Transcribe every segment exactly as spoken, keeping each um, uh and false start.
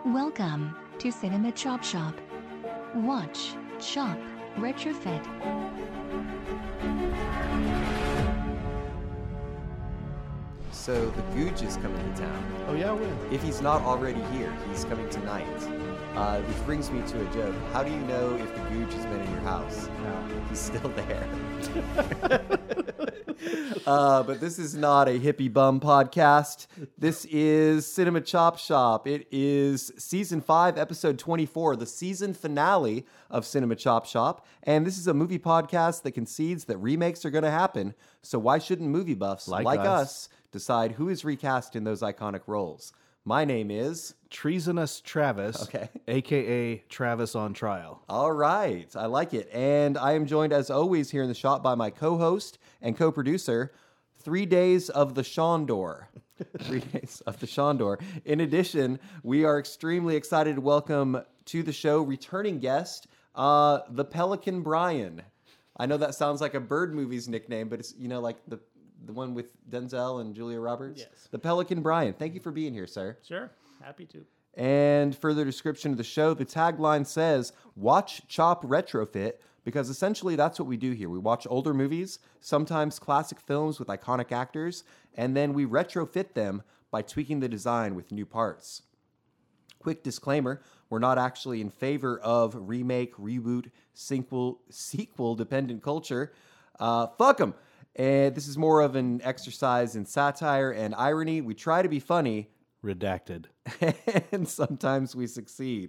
Welcome to Cinema Chop Shop. Watch, shop, retrofit. So the Gooch is coming to town. Oh yeah, when? If he's not already here, he's coming tonight. Uh, which brings me to a joke. How do you know if the Gooch has been in your house? No. He's still there. uh, but this is not a hippie bum podcast. This is Cinema Chop Shop. It is season five, episode twenty-four, the season finale of Cinema Chop Shop. And this is a movie podcast that concedes that remakes are going to happen. So why shouldn't movie buffs like, Like us. us. decide who is recast in those iconic roles? My name is... Treasonous Travis, Okay. a k a. Travis on Trial. All right. I like it. And I am joined, as always, here in the shop by my co-host and co-producer, Three Days of the Shondor. Three Days of the Shondor. In addition, we are extremely excited to welcome to the show returning guest, uh, the Pelican Brian. I know that sounds like a Bird Movies nickname, but it's, you know, like the the one with Denzel and Julia Roberts? Yes. The Pelican Brian. Thank you for being here, sir. Sure, happy to. And further description of the show, the tagline says, watch, chop, retrofit, because essentially that's what we do here. We watch older movies, sometimes classic films with iconic actors, and then we retrofit them by tweaking the design with new parts. Quick disclaimer, we're not actually in favor of remake, reboot, sequel, sequel-dependent culture. Uh, fuck them. And this is more of an exercise in satire and irony. We try to be funny, Redacted. and sometimes we succeed.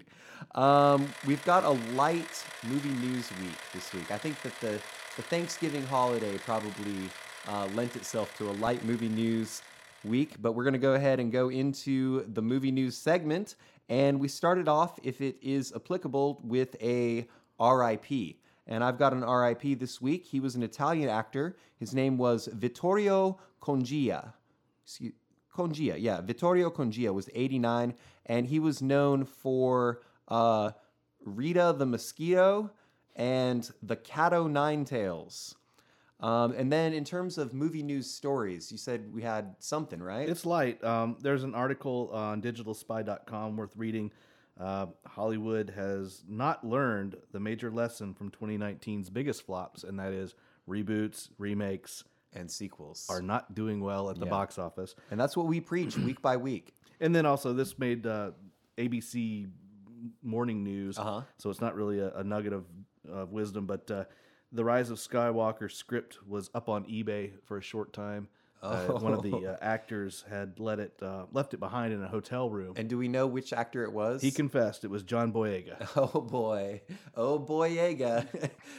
Um, we've got a light movie news week this week. I think that the, the Thanksgiving holiday probably uh, lent itself to a light movie news week, but we're going to go ahead and go into the movie news segment. And we started off, if it is applicable, with a R I P. And I've got an R I P this week. He was an Italian actor. His name was Vittorio Congia. Excuse, Congia, yeah. Vittorio Congia was eighty-nine, and he was known for uh, Rita the Mosquito and the Cat-O Nine-Tails. Um, and then in terms of movie news stories, you said we had something, right? It's light. Um, there's an article on digital spy dot com worth reading. Uh, Hollywood has not learned the major lesson from twenty nineteen's biggest flops, and that is reboots, remakes, and sequels. are not doing well at the Yeah. box office. And that's what we preach week by week. And then also, this made uh, A B C morning news, Uh-huh. so it's not really a, a nugget of, of wisdom, but uh, the Rise of Skywalker script was up on eBay for a short time. Uh, one of the uh, actors had let it uh, left it behind in a hotel room. And do we know which actor it was? He confessed it was John Boyega. Oh boy. Oh Boyega.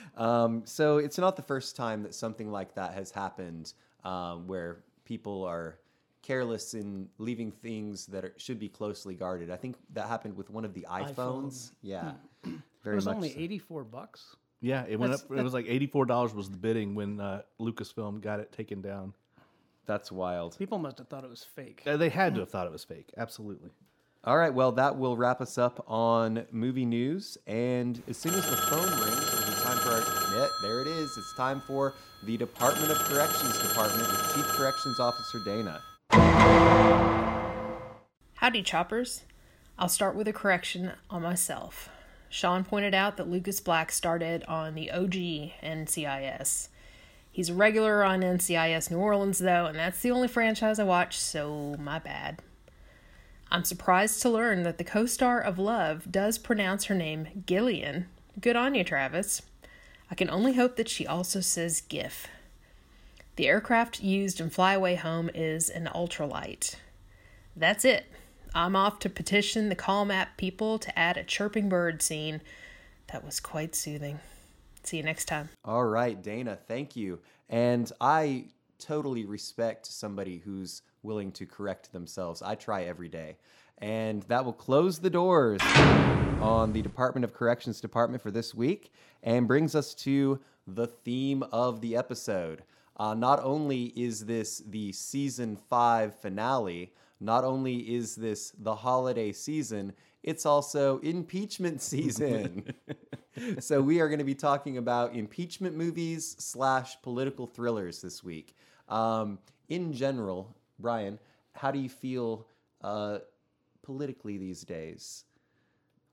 um, so it's not the first time that something like that has happened, um, where people are careless in leaving things that are, should be closely guarded. I think that happened with one of the iPhones. iPhone. Yeah. It Very was much only so. eighty-four bucks. Yeah, it went That's- up. It was like eighty-four dollars was the bidding when uh, Lucasfilm got it taken down. That's wild. People must have thought it was fake. Uh, They had to have thought it was fake. Absolutely. All right, well, that will wrap us up on movie news. And as soon as the phone rings, it'll be time for our... Yeah, there it is. It's time for the Department of Corrections Department with Chief Corrections Officer Dana. Howdy, choppers. I'll start with a correction on myself. Sean pointed out that Lucas Black started on the O G N C I S. He's a regular on N C I S New Orleans, though, and that's the only franchise I watch, so my bad. I'm surprised to learn that the co-star of Love does pronounce her name Gillian. Good on you, Travis. I can only hope that she also says GIF. The aircraft used in Fly Away Home is an ultralight. That's it. I'm off to petition the Calm app people to add a chirping bird scene. That was quite soothing. See you next time. All right, Dana, thank you. And I totally respect somebody who's willing to correct themselves. I try every day. And that will close the doors on the Department of Corrections Department for this week and brings us to the theme of the episode. Uh, not only is this the season five finale, not only is this the holiday season, it's also impeachment season. So we are going to be talking about impeachment movies slash political thrillers this week. Um, in general, Brian, how do you feel uh, politically these days?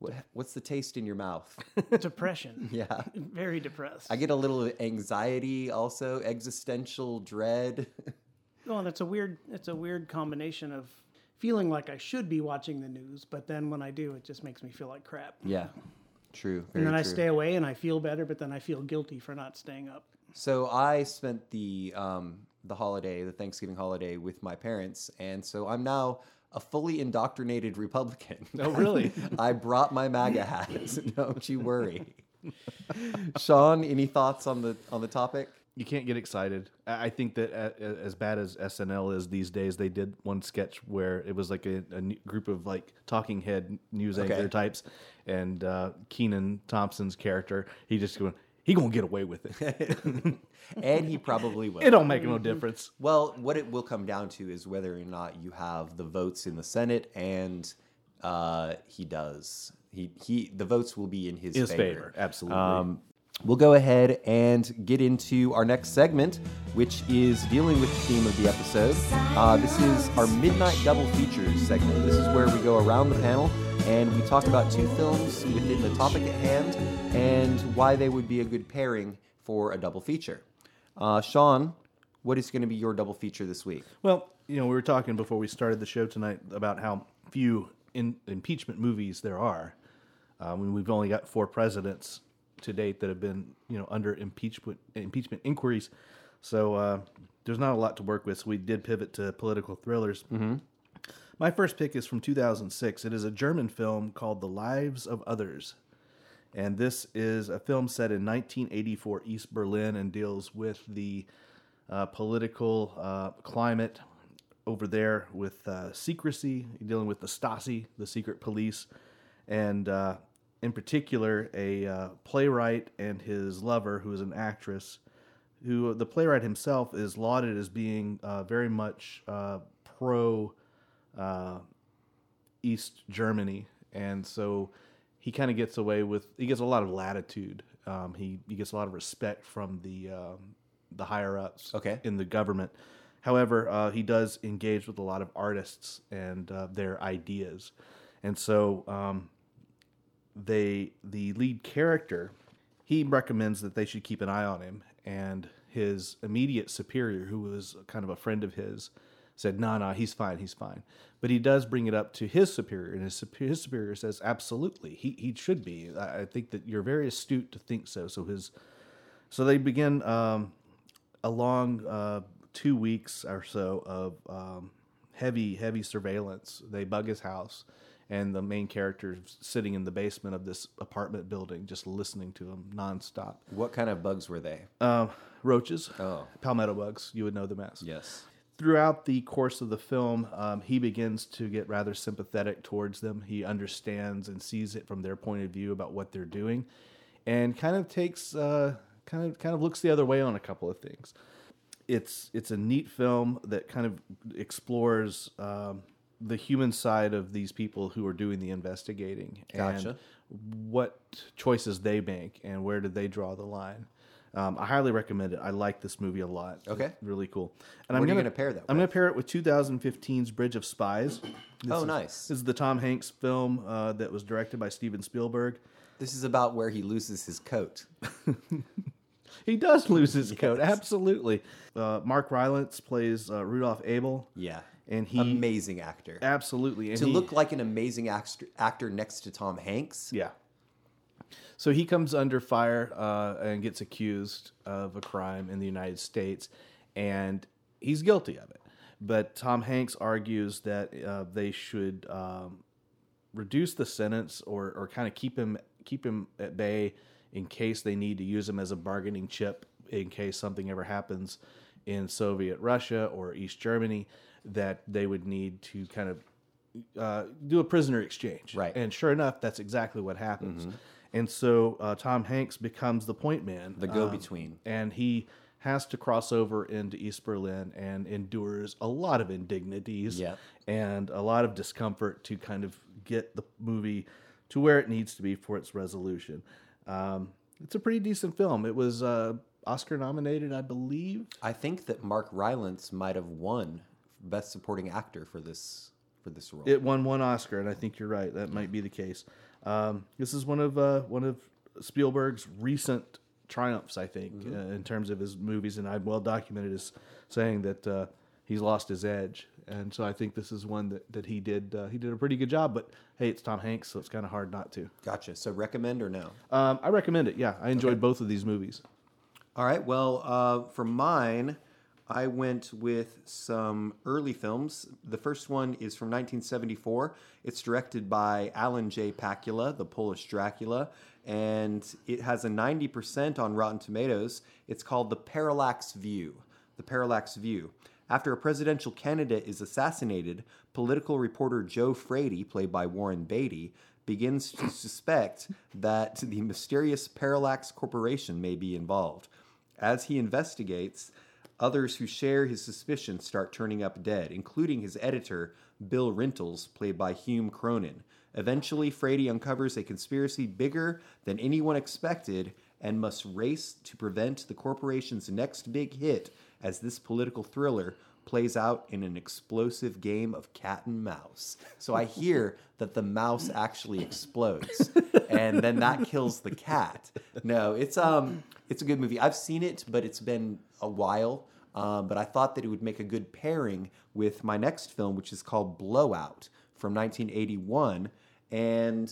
What, what's the taste in your mouth? Depression. Yeah. Very depressed. I get a little anxiety also, existential dread. Well, and it's a weird it's a weird combination of feeling like I should be watching the news, but then when I do, it just makes me feel like crap. Yeah. True. And Very then I true. stay away and I feel better, but then I feel guilty for not staying up. So I spent the um, the holiday, the Thanksgiving holiday, with my parents, and so I'm now a fully indoctrinated Republican. Oh, really? I brought my MAGA hat. Don't you worry. Sean, any thoughts on the on the topic? You can't get excited. I I think that a- as bad as S N L is these days, they did one sketch where it was like a, a n- group of like talking head news Okay. anchor types, and uh, Keenan Thompson's character, he just going, he gonna get away with it. And he probably will. It don't make no difference. Well, what it will come down to is whether or not you have the votes in the Senate, and uh, he does. He he. The votes will be in his, His favor. favor, absolutely. Um, we'll go ahead and get into our next segment, which is dealing with the theme of the episode. Uh, this is our Midnight Double Features segment. This is where we go around the panel and we talk about two films within the topic at hand and why they would be a good pairing for a double feature. Uh, Sean, what is going to be your double feature this week? Well, you know, we were talking before we started the show tonight about how few in, impeachment movies there are. Um, we've only got four presidents to date that have been, you know, under impeachment impeachment inquiries. So uh, there's not a lot to work with. So we did pivot to political thrillers. Mm-hmm. My first pick is from two thousand six. It is a German film called The Lives of Others. And this is a film set in nineteen eighty-four East Berlin and deals with the uh, political uh, climate over there with uh, secrecy, dealing with the Stasi, the secret police, and uh, in particular a uh, playwright and his lover, who is an actress, who the playwright himself is lauded as being uh, very much uh, pro uh, East Germany, and so he kind of gets away with, he gets a lot of latitude. Um, he, he gets a lot of respect from the um, the higher ups Okay. in the government. However, uh, he does engage with a lot of artists and uh, their ideas. And so um, they the lead character, he recommends that they should keep an eye on him. And his immediate superior, who was kind of a friend of his, said, no, no, he's fine, he's fine. But he does bring it up to his superior, and his, super- his superior says, absolutely, he he should be. I, I think that you're very astute to think so. So his, so they begin um, a long uh, two weeks or so of um, heavy, heavy surveillance. They bug his house, and the main character is sitting in the basement of this apartment building, just listening to him nonstop. What kind of bugs were they? Um, roaches, Oh. palmetto bugs, you would know them as. Yes. Throughout the course of the film, um, he begins to get rather sympathetic towards them. He understands and sees it from their point of view about what they're doing, and kind of takes, uh, kind of, kind of looks the other way on a couple of things. It's it's a neat film that kind of explores um, the human side of these people who are doing the investigating, Gotcha. and what choices they make, and where did they draw the line. Um, I highly recommend it. I like this movie a lot. Okay. It's really cool. And What I'm are you gonna, gonna pair that I'm with? going to pair it with twenty fifteen's Bridge of Spies. This Oh, is- nice. This is the Tom Hanks film uh, that was directed by Steven Spielberg. This is about where he loses his coat. He does lose his coat, absolutely. Uh, Mark Rylance plays uh, Rudolph Abel. Yeah. And he Amazing actor. absolutely and to he- look like an amazing actor, actor next to Tom Hanks. Yeah. So he comes under fire uh, and gets accused of a crime in the United States, and he's guilty of it. But Tom Hanks argues that uh, they should um, reduce the sentence or, or kind of keep him keep him at bay in case they need to use him as a bargaining chip in case something ever happens in Soviet Russia or East Germany, that they would need to kind of uh, do a prisoner exchange. Right. And sure enough, that's exactly what happens. And so uh, Tom Hanks becomes the point man. The go-between. um, and he has to cross over into East Berlin and endures a lot of indignities Yeah. and a lot of discomfort to kind of get the movie to where it needs to be for its resolution. Um, it's a pretty decent film. It was uh, Oscar nominated, I believe. I think that Mark Rylance might have won Best Supporting Actor for this for this role. It won one Oscar, and I think you're right. That might be the case. Um, this is one of uh, one of Spielberg's recent triumphs, I think, Mm-hmm. uh, in terms of his movies, and I'm well documented as saying that uh, he's lost his edge, and so I think this is one that, that he did uh, he did a pretty good job. But hey, it's Tom Hanks, so it's kind of hard not to. Gotcha. So recommend or no? Um, I recommend it. Yeah, I enjoyed Okay. both of these movies. All right. Well, uh, for mine, I went with some early films. The first one is from nineteen seventy-four. It's directed by Alan J. Pakula, the Polish Dracula, and it has a ninety percent on Rotten Tomatoes. It's called The Parallax View. The Parallax View. After a presidential candidate is assassinated, political reporter Joe Frady, played by Warren Beatty, begins to suspect that the mysterious Parallax Corporation may be involved. As he investigates, others who share his suspicions start turning up dead, including his editor, Bill Rintles, played by Hume Cronin. Eventually, Frady uncovers a conspiracy bigger than anyone expected and must race to prevent the corporation's next big hit as this political thriller plays out in an explosive game of cat and mouse. So I hear that the mouse actually explodes, and then that kills the cat. No, it's um, it's a good movie. I've seen it, but it's been a while. Um, but I thought that it would make a good pairing with my next film, which is called Blowout from nineteen eighty-one. And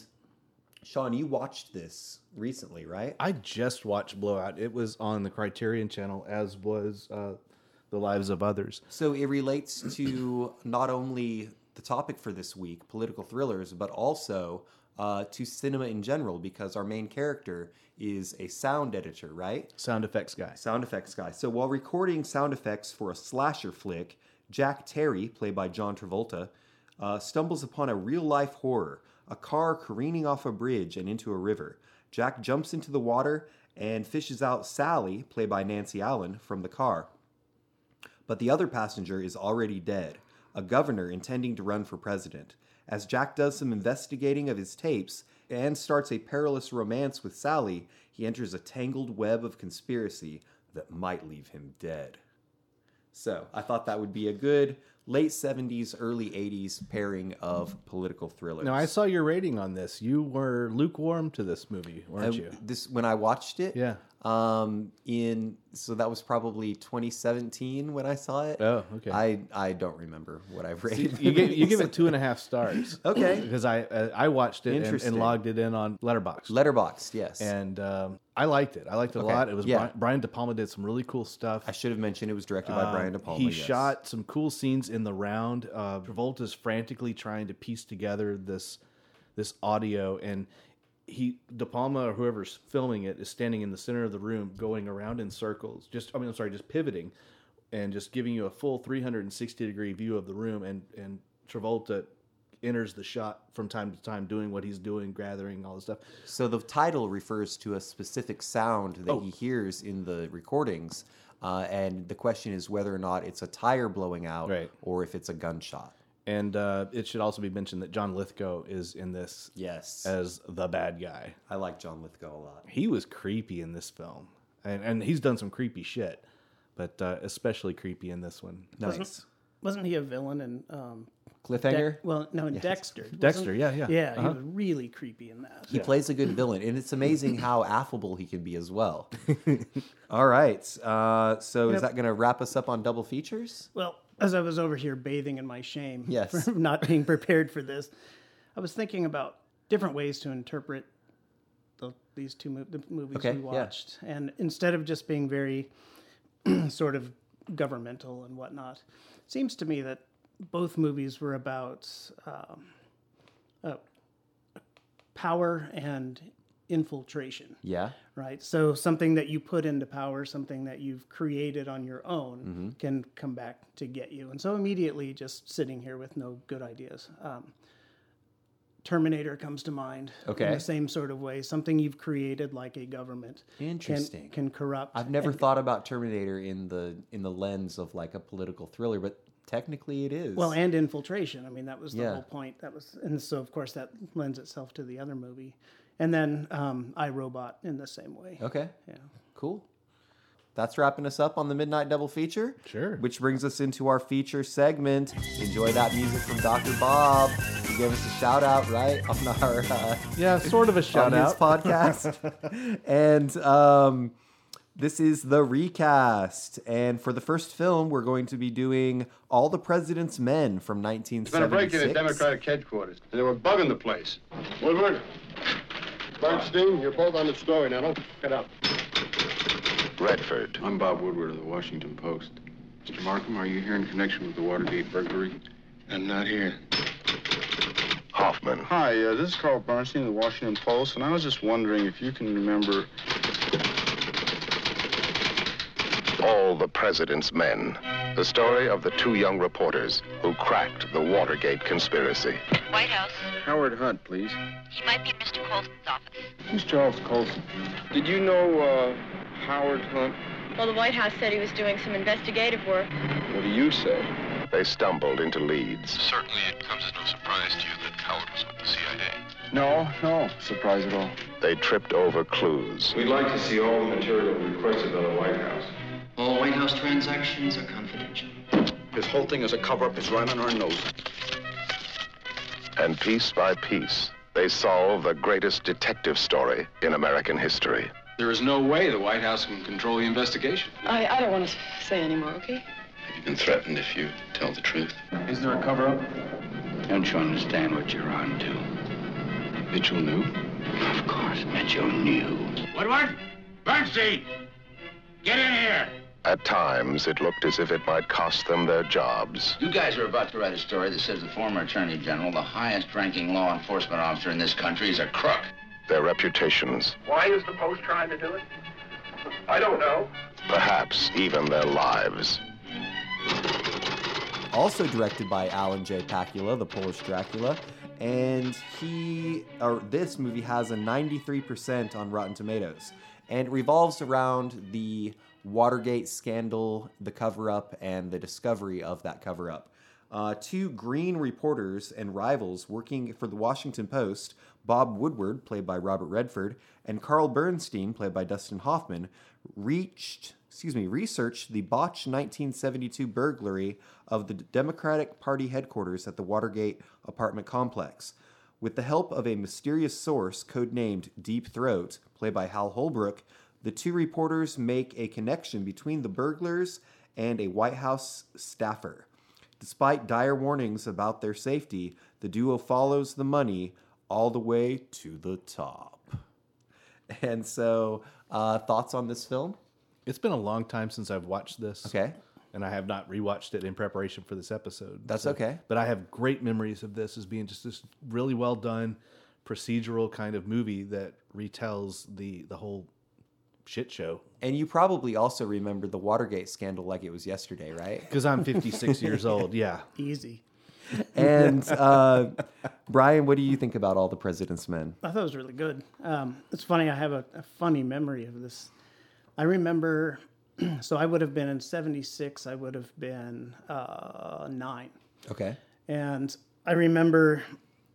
Sean, you watched this recently, right? I just watched Blowout. It was on the Criterion Channel, as was uh, The Lives of Others. So it relates to not only the topic for this week, political thrillers, but also uh, to cinema in general, because our main character is a sound editor, right? Sound effects guy. Sound effects guy. So while recording sound effects for a slasher flick, Jack Terry, played by John Travolta, uh, stumbles upon a real-life horror, a car careening off a bridge and into a river. Jack jumps into the water and fishes out Sally, played by Nancy Allen, from the car. But the other passenger is already dead, a governor intending to run for president. As Jack does some investigating of his tapes and starts a perilous romance with Sally, he enters a tangled web of conspiracy that might leave him dead. So I thought that would be a good late seventies, early eighties pairing of political thrillers. Now, I saw your rating on this. You were lukewarm to this movie, weren't I- you? This when I watched it. Yeah. Um. In so that was probably twenty seventeen when I saw it. Oh, okay. I I don't remember what I've rated. You give, you give it two and a half stars. Okay. Because I uh, I watched it and, Interesting. and logged it in on Letterboxd. Letterboxd, yes. and um, I liked it. I liked it Okay, a lot. It was yeah. Brian, Brian De Palma did some really cool stuff. I should have mentioned it was directed by Brian De Palma. He yes. shot some cool scenes in the round. Uh, Travolta's frantically trying to piece together this this audio, and he De Palma or whoever's filming it is standing in the center of the room, going around in circles. Just I mean, I'm sorry, just pivoting, and just giving you a full three hundred sixty degree view of the room. And and Travolta enters the shot from time to time, doing what he's doing, gathering all this stuff. So the title refers to a specific sound that Oh. he hears in the recordings, uh, and the question is whether or not it's a tire blowing out Right. or if it's a gunshot. And uh, it should also be mentioned that John Lithgow is in this Yes, as the bad guy. I like John Lithgow a lot. He was creepy in this film, and and he's done some creepy shit, but uh, especially creepy in this one. Nice. Wasn't he a villain in um, Cliffhanger. Dex- well, no, in Dexter. wasn't- Dexter, yeah, yeah. Yeah, Uh-huh. he was really creepy in that. He plays a good villain, and it's amazing how affable he can be as well. All right, uh, so is Yep. that going to wrap us up on double features? Well, as I was over here bathing in my shame Yes. for not being prepared for this, I was thinking about different ways to interpret the, these two mo- the movies Okay, we yeah. watched. And instead of just being very sort of governmental and whatnot, it seems to me that both movies were about um, uh, power and infiltration. Yeah. Right. So something that you put into power, something that you've created on your own, Mm-hmm. can come back to get you. And so immediately, just sitting here with no good ideas, um, Terminator comes to mind. Okay. In the same sort of way, something you've created, like a government, Interesting. can can corrupt. I've never and- thought about Terminator in the in the lens of like a political thriller, but technically it is. Well, and infiltration. I mean, that was the Yeah. whole point. That was, and so of course that lends itself to the other movie. And then um, iRobot in the same way. okay, Yeah. cool. that's wrapping us up on the Midnight Double Feature. Sure. Which brings us into our feature segment. Enjoy that music from Doctor Bob. He gave us a shout out, right, on our uh, Yeah, sort of a shout on out. his podcast. and um, this is the recast. And for the first film, we're going to be doing All the President's Men from nineteen It's been a seventy-six. break-in at Democratic headquarters, and they were bugging the place. Woodward, Bernstein, you're both on the story now. Don't f*** it up. Redford. I'm Bob Woodward of the Washington Post. Mister Markham, are you here in connection with the Watergate burglary? I'm not here. Hoffman. Hi, uh, this is Carl Bernstein of the Washington Post, and I was just wondering if you can remember... All the President's Men. The story of the two young reporters who cracked the Watergate conspiracy. White House. Howard Hunt, please. He might be in Mister Colson's office. Who's Charles Colson? Did you know, uh, Howard Hunt? Well, the White House said he was doing some investigative work. What do you say? They stumbled into leads. Certainly it comes as no surprise to you that Howard was with the C I A. No, no surprise at all. They tripped over clues. We'd like to see all the material requested by the White House. All White House transactions are confidential. This whole thing is a cover-up. It's right on our nose. And piece by piece, they solve the greatest detective story in American history. There is no way the White House can control the investigation. I, I don't want to say any more, okay? Have you been threatened if you tell the truth? Is there a cover-up? Don't you understand what you're on to? Mitchell knew. Of course, Mitchell knew. Woodward? Bernstein! Get in here! At times, it looked as if it might cost them their jobs. You guys are about to write a story that says the former Attorney General, the highest-ranking law enforcement officer in this country, is a crook. Their reputations, Why is the Post trying to do it? I don't know. perhaps even their lives. Also directed by Alan J. Pakula, the Polish Dracula, and he, or this movie has a ninety-three percent on Rotten Tomatoes, and it revolves around the Watergate scandal, the cover-up, and the discovery of that cover-up. Uh, two green reporters and rivals working for the Washington Post, Bob Woodward, played by Robert Redford, and Carl Bernstein, played by Dustin Hoffman, reached, excuse me, researched the botched nineteen seventy-two burglary of the Democratic Party headquarters at the Watergate apartment complex. With the help of a mysterious source codenamed Deep Throat, played by Hal Holbrook, the two reporters make a connection between the burglars and a White House staffer. Despite dire warnings about their safety, the duo follows the money all the way to the top. And so, uh, thoughts on this film? It's been a long time since I've watched this. Okay. And I have not rewatched it in preparation for this episode. That's okay. But I have great memories of this as being just this really well done procedural kind of movie that retells the the whole shit show. And you probably also remember the Watergate scandal like it was yesterday, right? Because I'm fifty-six years old, yeah. Easy. And uh, Brian, what do you think about All the President's Men? I thought it was really good. Um, it's funny, I have a, a funny memory of this. I remember, so I would have been in seventy-six, I would have been uh, nine. Okay. And I remember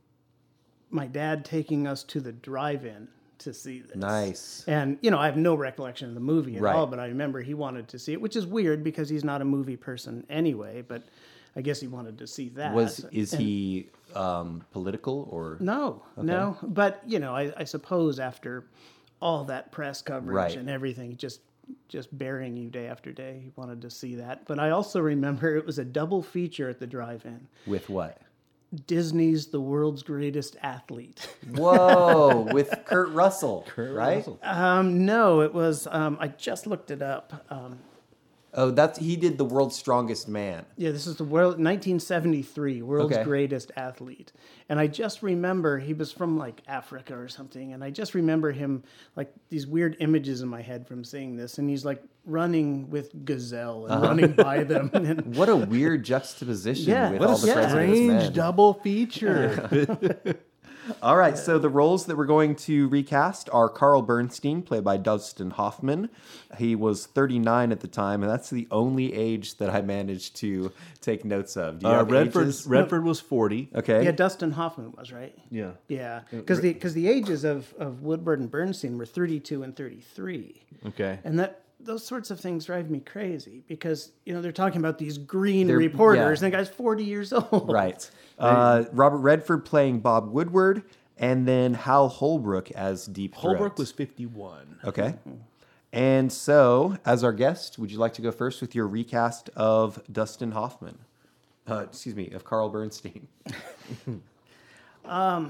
my dad taking us to the drive-in to see this. Nice. And, you know, I have no recollection of the movie at Right. all, but I remember he wanted to see it, which is weird because he's not a movie person anyway, but I guess he wanted to see that. Was is And- he um, political or No, no. But, you know, I, I suppose after all that press coverage Right. and everything, just just burying you day after day, he wanted to see that. But I also remember it was a double feature at the drive-in. with what? Disney's The World's Greatest Athlete. Whoa, with Kurt Russell, right? Russell. Um, no, it was, um, I just looked it up. Um, Oh, that's he did The World's Strongest Man. yeah, this is the world, nineteen seventy-three, World's Okay. Greatest Athlete. And I just remember, he was from like Africa or something. And I just remember him, like these weird images in my head from seeing this. And he's like running with gazelle and running by them. And What a weird juxtaposition Yeah, with what a All the President's Strange Men. double feature. All right, so the roles that we're going to recast are Carl Bernstein, played by Dustin Hoffman. He was thirty-nine at the time, and that's the only age that I managed to take notes of. Do you Uh, have Redford ages? Redford was forty. Okay. yeah, Dustin Hoffman was, right? Yeah. Yeah, because the because the ages of, of Woodward and Bernstein were thirty-two and thirty-three, Okay. and that those sorts of things drive me crazy because, you know, they're talking about these green They're- reporters, yeah. and the guy's forty years old. Right. Uh, Robert Redford playing Bob Woodward, and then Hal Holbrook as Deep Throat. Holbrook was fifty-one. Okay. And so, as our guest, would you like to go first with your recast of Dustin Hoffman? Uh, excuse me, of Carl Bernstein. Um,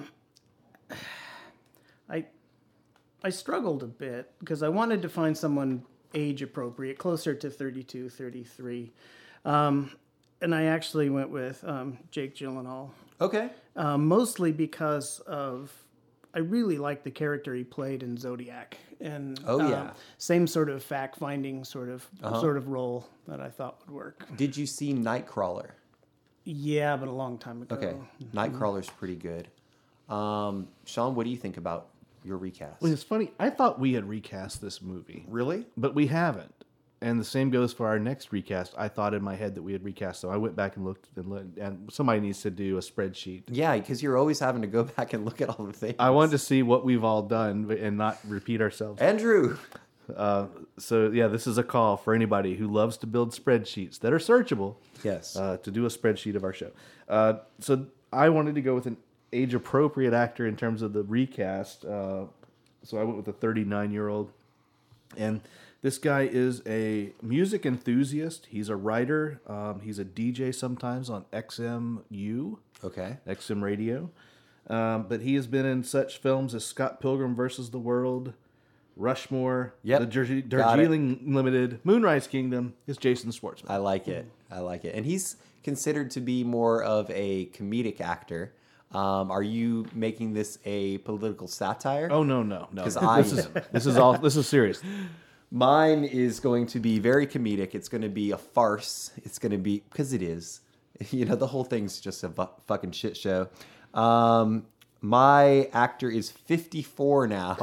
I I struggled a bit because I wanted to find someone age appropriate, closer to thirty-two, thirty-three. Um, and I actually went with um, Jake Gyllenhaal. Okay. Um, mostly because of I really liked the character he played in Zodiac, and Oh, um, yeah. same sort of fact-finding sort of Uh-huh. sort of role that I thought would work. Did you see Nightcrawler? Yeah, but a long time ago. Okay. Nightcrawler's pretty good. Um, Sean, what do you think about your recast? Well, it's funny. I thought we had recast this movie. Really? But we haven't. And the same goes for our next recast. I thought in my head that we had recast, so I went back and looked, and, looked, and somebody needs to do a spreadsheet. Yeah, because you're always having to go back and look at all the things. I wanted to see what we've all done and not repeat ourselves. Andrew! Uh, so, yeah, this is a call for anybody who loves to build spreadsheets that are searchable. Yes. Uh, to do a spreadsheet of our show. Uh, so I wanted to go with an age-appropriate actor in terms of the recast. Uh, so I went with a thirty-nine-year-old. And this guy is a music enthusiast. He's a writer. Um, he's a D J sometimes on X M U. Okay. X M Radio. Um, but he has been in such films as Scott Pilgrim versus the World, Rushmore, Yep. The Dar- Got Darjeeling Limited, Moonrise Kingdom. Is Jason Schwartzman. I like it. I like it. And he's considered to be more of a comedic actor. Um, are you making this a political satire? Oh no, no, no! 'Cause I this is am. this is all this is serious. Mine is going to be very comedic. It's going to be a farce. It's going to be because it is. You know, the whole thing's just a fu- fucking shit show. Um, my actor is fifty-four now,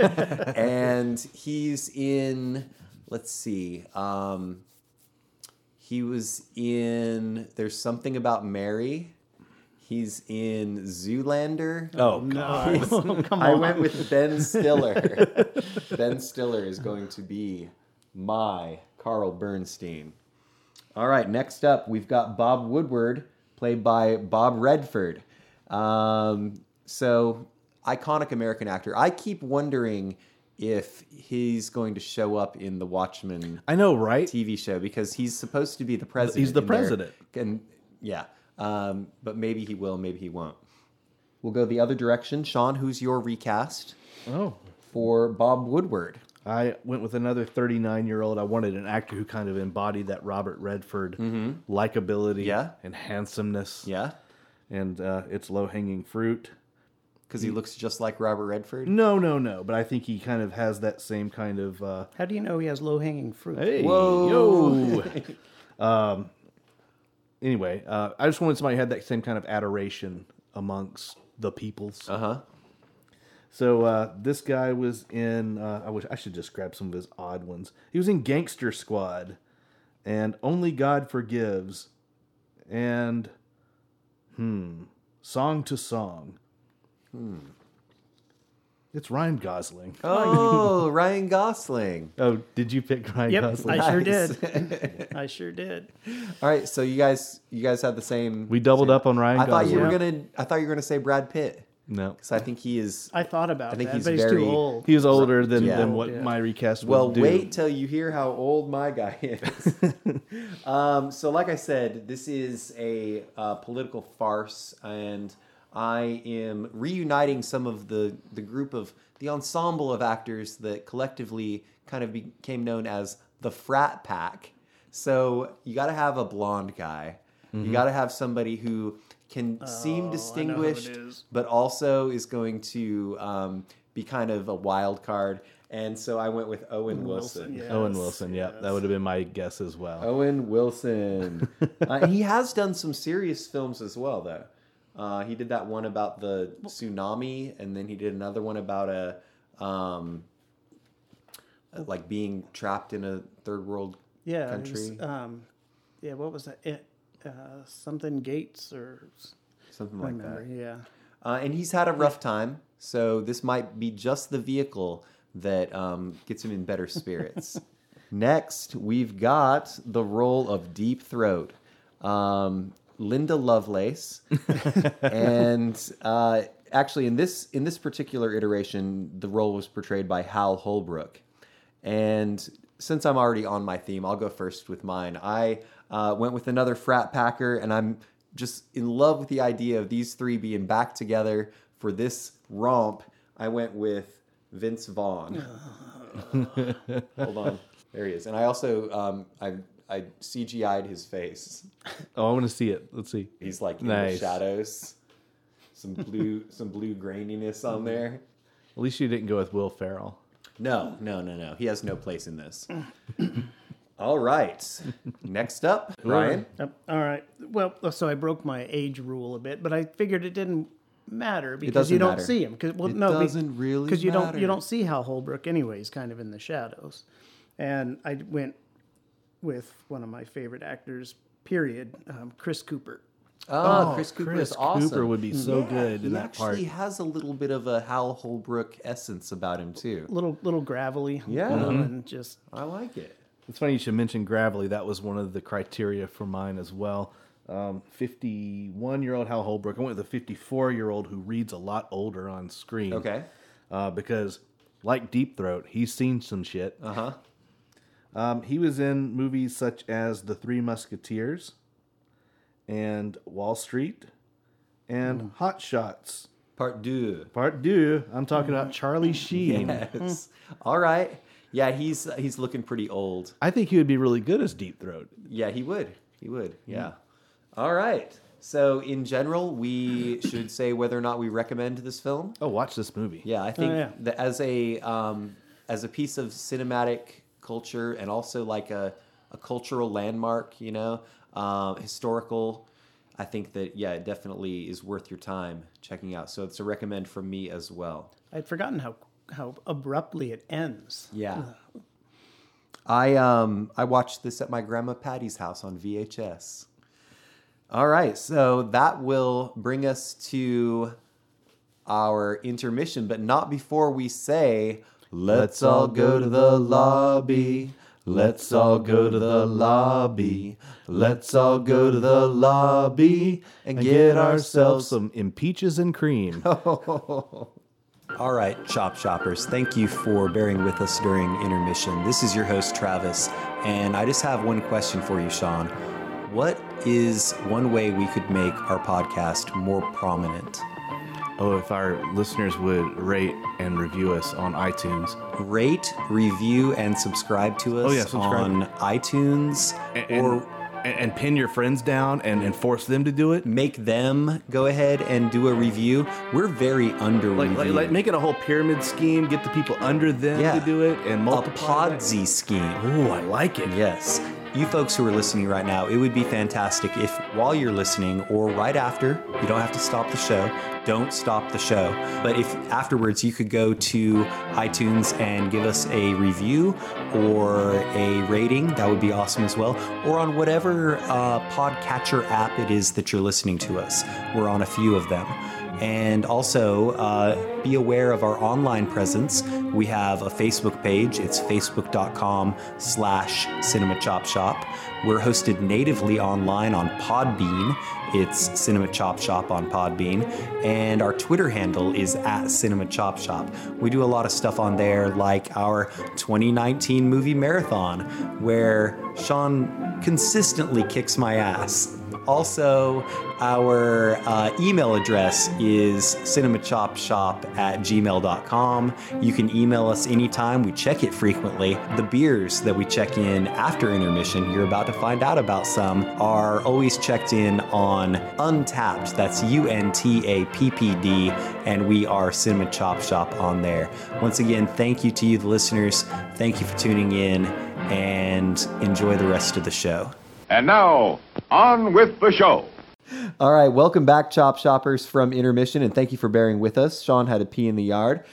and he's in. Let's see. Um, he was in. There's something about Mary. He's in Zoolander. Oh, God. He's- Come I on. went with Ben Stiller. Ben Stiller is going to be my Carl Bernstein. All right, next up, we've got Bob Woodward, played by Bob Redford. Um, so, iconic American actor. I keep wondering if he's going to show up in the Watchmen I know, right? T V show because he's supposed to be the president. He's the in there. president. And yeah, um, but maybe he will, maybe he won't. We'll go the other direction. Sean, who's your recast Oh, for Bob Woodward? I went with another thirty-nine-year-old. I wanted an actor who kind of embodied that Robert Redford likability Yeah. and handsomeness. Yeah, And uh, it's low-hanging fruit. because he looks just like Robert Redford. No, no, no. But I think he kind of has that same kind of... Uh, How do you know he has low-hanging fruit? hey, Whoa. yo. um, anyway, uh, I just wanted somebody who had that same kind of adoration amongst the peoples. Uh huh. So uh, this guy was in. Uh, I wish I should just grab some of his odd ones. He was in Gangster Squad, and Only God Forgives, and hmm, Song to Song. Hmm. It's Ryan Gosling. Oh, Ryan Gosling. Oh, did you pick Ryan Yep, Gosling? I sure Nice. did. I sure did. All right, so you guys, you guys had the same. We doubled same- up on Ryan I thought you Gosling. were gonna. I thought you were gonna say Brad Pitt No, because I think he is. I thought about I think that, he's but he's very- too old. he was older than, Yeah. than what Yeah. my recast Well, would do. wait till you hear how old my guy is. um, so, like I said, this is a uh, political farce, and I am reuniting some of the the group of the ensemble of actors that collectively kind of became known as the Frat Pack. So, you got to have a blonde guy. You got to have somebody who can seem distinguished, is. but also is going to um, be kind of a wild card. And so I went with Owen Wilson. Wilson, yeah. Owen Yes, Wilson, yeah, yes. that would have been my guess as well. Owen Wilson. uh, he has done some serious films as well, though. Uh, he did that one about the tsunami, and then he did another one about a, um, like being trapped in a third world Yeah, it country, was, um, yeah. What was that? It, uh, something Gates or s- something I like remember. that. Yeah. Uh, and he's had a rough time, so this might be just the vehicle that um, gets him in better spirits. Next, we've got the role of Deep Throat, um, Linda Lovelace, and uh, actually in this in this particular iteration, the role was portrayed by Hal Holbrook. And since I'm already on my theme, I'll go first with mine. I uh, went with another frat packer, and I'm just in love with the idea of these three being back together for this romp. I went with Vince Vaughn. Hold on. There he is. And I also, um, I I C G I'd his face. Oh, I want to see it. Let's see. He's like in Nice. the shadows. Some blue some blue graininess on there. At least you didn't go with Will Ferrell. No, no, no, no. He has no place in this. All right. Next up, Ryan. Yep. All right. Well, so I broke my age rule a bit, but I figured it didn't matter because doesn't you don't matter. see him. Cause, well, It no, doesn't really because you don't matter. you don't see Hal Holbrook anyways, kind of in the shadows. And I went with one of my favorite actors, period, um, Chris Cooper. Oh, Chris Cooper Chris is awesome. Cooper would be so Yeah, good in he that part. actually has a little bit of a Hal Holbrook essence about him too. Little little gravelly, Yeah. you know, Mhm. and just I like it. It's funny you should mention Gravelly. That was one of the criteria for mine as well. Um, fifty-one-year-old Hal Holbrook. I went with a fifty-four-year-old who reads a lot older on screen. Okay. Uh, because, like Deep Throat, he's seen some shit. Uh-huh. Um, he was in movies such as The Three Musketeers and Wall Street and Hot Shots. Part deux. Part deux. I'm talking about Charlie Sheen. Yes. All right. Yeah, he's he's looking pretty old. I think he would be really good as Deep Throat. Yeah, he would. He would. Yeah. All right. So in general, we should say whether or not we recommend this film. Oh, watch this movie. Yeah, I think Oh, yeah. that as a um, as a piece of cinematic culture and also like a, a cultural landmark, you know, um, historical, I think that, yeah, it definitely is worth your time checking out. So it's a recommend from me as well. I'd forgotten how how abruptly it ends. Yeah. I um I watched this at my grandma Patty's house on V H S. All right, so that will bring us to our intermission, but not before we say, let's all go to the lobby. Let's all go to the lobby. Let's all go to the lobby and, And get ourselves some impeaches and cream. All right, Chop Shoppers, thank you for bearing with us during intermission. This is your host, Travis, and I just have one question for you, Sean. What is one way we could make our podcast more prominent? Oh, if our listeners would rate and review us on iTunes. Rate, review, and subscribe to us Oh, yeah, subscribe. on iTunes And, or and, and pin your friends down and, and force them to do it. make them go ahead and do a review. We're very under Like, like, reviewed. like make it a whole pyramid scheme, get the people under them Yeah. to do it, and a multiply that. Podsy scheme. Oh, I like it. Yes. You folks who are listening right now, it would be fantastic if while you're listening or right after, you don't have to stop the show, don't stop the show. But if afterwards you could go to iTunes and give us a review or a rating, that would be awesome as well. Or on whatever uh, podcatcher app it is that you're listening to us. We're on a few of them. And also, uh, be aware of our online presence. We have a Facebook page. It's facebook.com slash Cinema Chop Shop. We're hosted natively online on Podbean. It's Cinema Chop Shop on Podbean. And our Twitter handle is at Cinema Chop Shop. We do a lot of stuff on there, like our twenty nineteen movie marathon, where Sean consistently kicks my ass. Also, our uh, email address is cinemachopshop at gmail dot com. You can email us anytime. We check it frequently. The beers that we check in after intermission, you're about to find out about some, are always checked in on Untapped. That's U N T A P P D, and we are Cinema Chop Shop on there. Once again, thank you to you, the listeners. Thank you for tuning in, and enjoy the rest of the show. And now, on with the show. All right, welcome back, Chop Shoppers, from intermission, and thank you for bearing with us. Sean had a pee in the yard.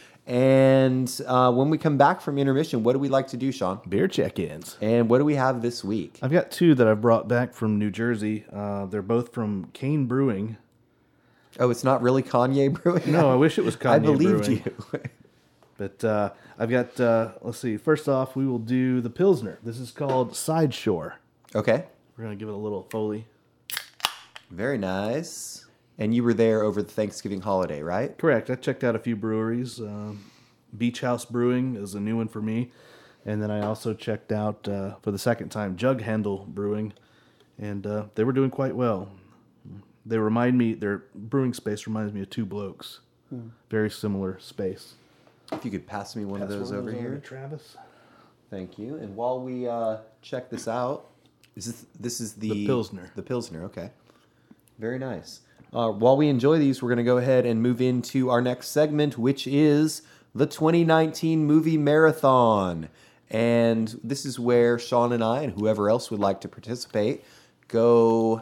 And uh, when we come back from intermission, what do we like to do, Sean? Beer check-ins. And what do we have this week? I've got two that I've brought back from New Jersey. Uh, they're both from Kane Brewing. Oh, it's not really Kanye Brewing? No, I wish it was Kanye I believed Brewing. you. But uh, I've got, uh, let's see, first off, we will do the Pilsner. This is called Sideshore. Okay. We're going to give it a little Foley. Very nice. And you were there over the Thanksgiving holiday, right? Correct. I checked out a few breweries. Um, Beach House Brewing is a new one for me. And then I also checked out, uh, for the second time, Jug Handle Brewing. And uh, they were doing quite well. They remind me, their brewing space reminds me of Two Blokes. Hmm. Very similar space. If you could pass me one Pass of those one over those here. over, Travis. Thank you. And while we uh, check this out, is this, this is the... The Pilsner. The Pilsner, okay. Very nice. Uh, while we enjoy these, we're going to go ahead and move into our next segment, which is the twenty nineteen Movie Marathon. And this is where Sean and I, and whoever else would like to participate, go...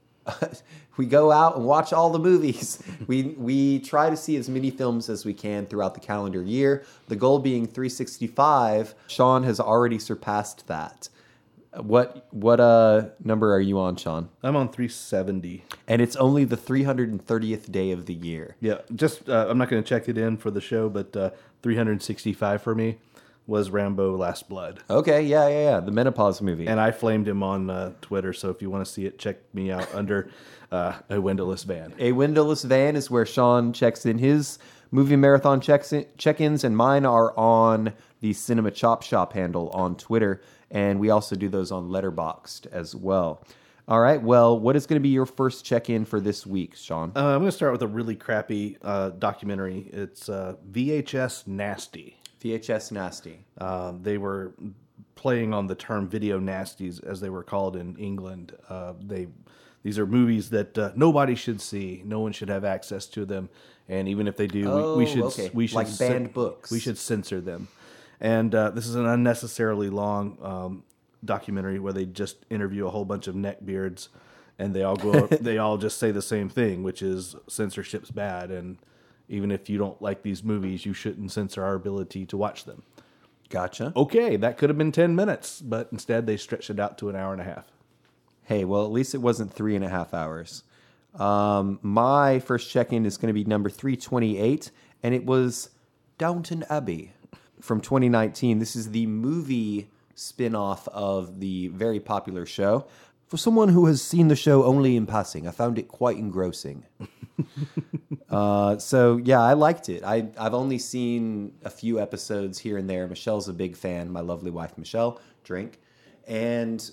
we go out and watch all the movies. we we try to see as many films as we can throughout the calendar year. The goal being three sixty-five. Sean has already surpassed that. What what uh number are you on, Sean? I'm on three seventy. And it's only the three hundred thirtieth day of the year. Yeah, just uh, I'm not going to check it in for the show, but uh, three hundred sixty-five for me was Rambo Last Blood. Okay, yeah, yeah, yeah. The menopause movie. And I flamed him on uh, Twitter, so if you want to see it, check me out under uh, A Windowless Van. A Windowless Van is where Sean checks in his movie marathon checks in, check-ins, and mine are on the Cinema Chop Shop handle on Twitter, and we also do those on Letterboxd as well. All right, well, what is going to be your first check-in for this week, Sean? Uh, I'm going to start with a really crappy uh, documentary. It's uh, V H S Nasty. V H S Nasty. Uh, they were playing on the term video nasties, as they were called in England. Uh, they These are movies that uh, nobody should see. No one should have access to them. And even if they do, oh, we, we should okay. we should like banned books. We should censor them. And uh, this is an unnecessarily long um, documentary where they just interview a whole bunch of neckbeards, and they all go. They all just say the same thing, which is censorship's bad, and even if you don't like these movies, you shouldn't censor our ability to watch them. Gotcha. Okay, that could have been ten minutes, but instead they stretched it out to an hour and a half. Hey, well, at least it wasn't three and a half hours. Um, my first check-in is going to be number three twenty-eight, and it was Downton Abbey from twenty nineteen. This is the movie spin-off of the very popular show. For someone who has seen the show only in passing, I found it quite engrossing. uh, so, yeah, I liked it. I, I've only seen a few episodes here and there. Michelle's a big fan, my lovely wife, Michelle. Drink. And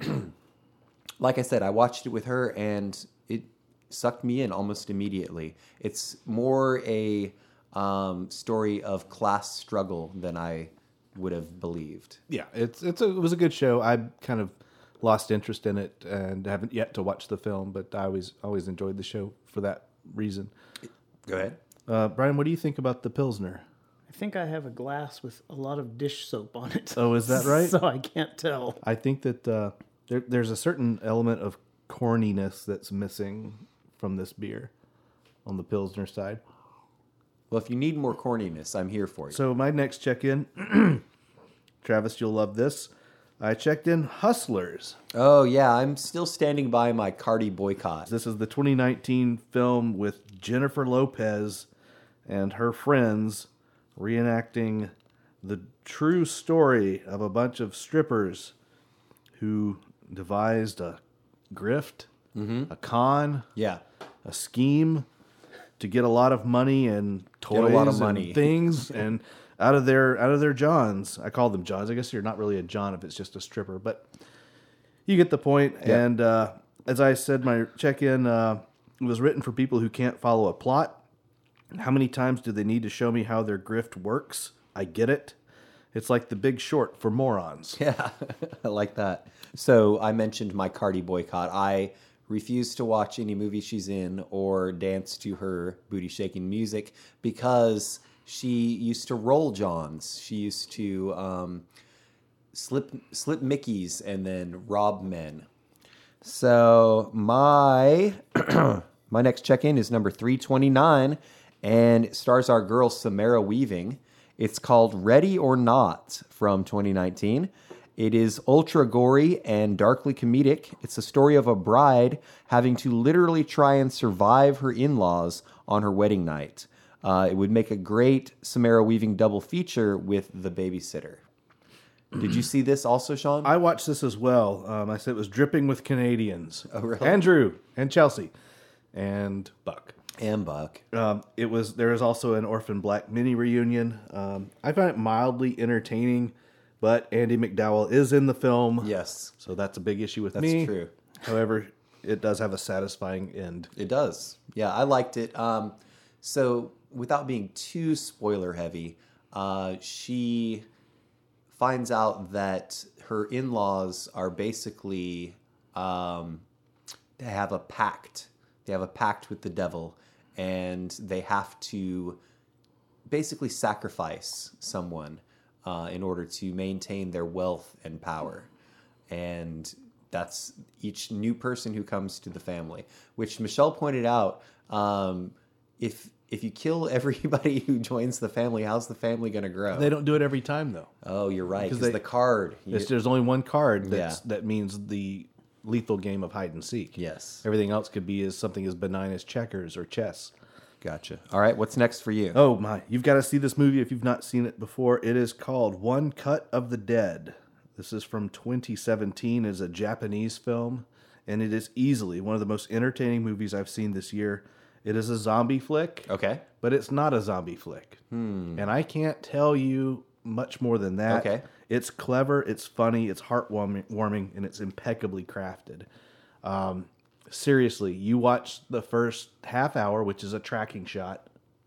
like I said, I watched it with her, and it sucked me in almost immediately. It's more a um, story of class struggle than I would have believed. Yeah, it's it's a, it was a good show. I kind of lost interest in it and haven't yet to watch the film, but I always always enjoyed the show for that reason. Go ahead. Uh, Brian, what do you think about the Pilsner? I think I have a glass with a lot of dish soap on it. Oh, is that right? So I can't tell. I think that uh, there, there's a certain element of corniness that's missing from this beer on the Pilsner side. Well, if you need more corniness, I'm here for you. So my next check-in, Travis, you'll love this. I checked in Hustlers. Oh, yeah. I'm still standing by my Cardi boycott. This is the twenty nineteen film with Jennifer Lopez and her friends reenacting the true story of a bunch of strippers who devised a grift, mm-hmm. a con, yeah, a scheme to get a lot of money and toys get a lot of and money. things and out of their out of their Johns. I call them Johns. I guess you're not really a John if it's just a stripper, but you get the point. Yeah. And uh, as I said, my check-in uh, was written for people who can't follow a plot. How many times do they need to show me how their grift works? I get it. It's like The Big Short for morons. Yeah, I like that. So I mentioned my Cardi boycott. I refuse to watch any movie she's in or dance to her booty-shaking music because she used to roll Johns. She used to um, slip slip Mickeys and then rob men. So my my next check-in is number three twenty-nine, and it stars our girl Samara Weaving. It's called Ready or Not from twenty nineteen. It is ultra gory and darkly comedic. It's a story of a bride having to literally try and survive her in-laws on her wedding night. Uh, it would make a great Samara Weaving double feature with The Babysitter. Did you see this also, Sean? I watched this as well. Um, I said it was dripping with Canadians. Oh, really? Andrew and Chelsea and Buck. And Buck. Um, it was. There is also an Orphan Black mini reunion. Um, I found it mildly entertaining, but Andy McDowell is in the film. Yes. So that's a big issue with That's me. true. However, it does have a satisfying end. It does. Yeah, I liked it. Um, so without being too spoiler heavy, uh, she finds out that her in-laws are basically, um, they have a pact. They have a pact with the devil, and they have to basically sacrifice someone uh, in order to maintain their wealth and power. And that's each new person who comes to the family, which Michelle pointed out, um, if if you kill everybody who joins the family, how's the family going to grow? They don't do it every time, though. Oh, you're right. Because they- the card. you- It's, there's only one card that's, Yeah. that means the lethal game of hide and seek. Yes. Everything else could be as something as benign as checkers or chess. Gotcha. All right, what's next for you? Oh my, you've got to see this movie if you've not seen it before. It is called One Cut of the Dead. This is from twenty seventeen. It's a Japanese film, and it is easily one of the most entertaining movies I've seen this year. It is a zombie flick. Okay. But it's not a zombie flick. Hmm. And I can't tell you much more than that. Okay. It's clever, it's funny, it's heartwarming, warming, and it's impeccably crafted. Um, seriously, you watch the first half hour, which is a tracking shot.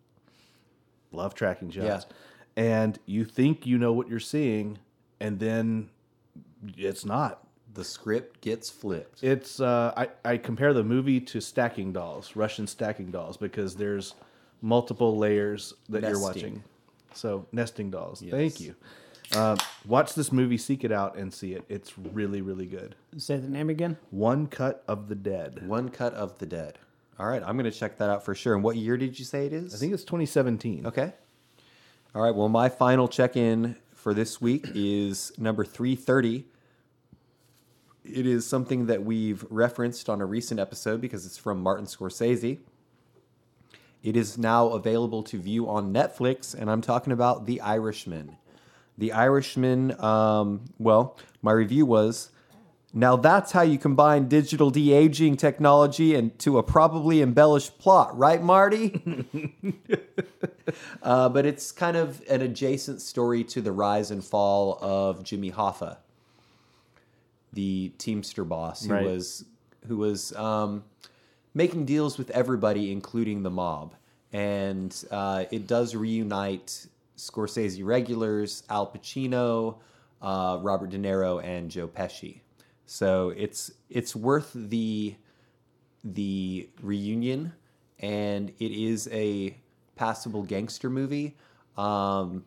Love tracking shots. Yeah. And you think you know what you're seeing, and then it's not. The script gets flipped. It's uh, I, I compare the movie to stacking dolls, Russian stacking dolls, because there's multiple layers that you're Nesting. watching. So nesting dolls. Yes. Thank you. Uh, watch this movie, seek it out, and see it. It's really, really good. Say the name again. One Cut of the Dead. One Cut of the Dead. All right, I'm going to check that out for sure. And what year did you say it is? I think it's twenty seventeen. Okay. All right, well, my final check-in for this week is number three thirty. It is something that we've referenced on a recent episode because it's from Martin Scorsese. It is now available to view on Netflix, and I'm talking about The Irishman. The Irishman, um, well, my review was, now that's how you combine digital de-aging technology into a probably embellished plot, right, Marty? uh, but it's kind of an adjacent story to the rise and fall of Jimmy Hoffa, the Teamster boss, who Right. was who was um, making deals with everybody, including the mob. And uh, it does reunite Scorsese regulars, Al Pacino, uh, Robert De Niro, and Joe Pesci. So it's it's worth the the reunion, and it is a passable gangster movie. Um,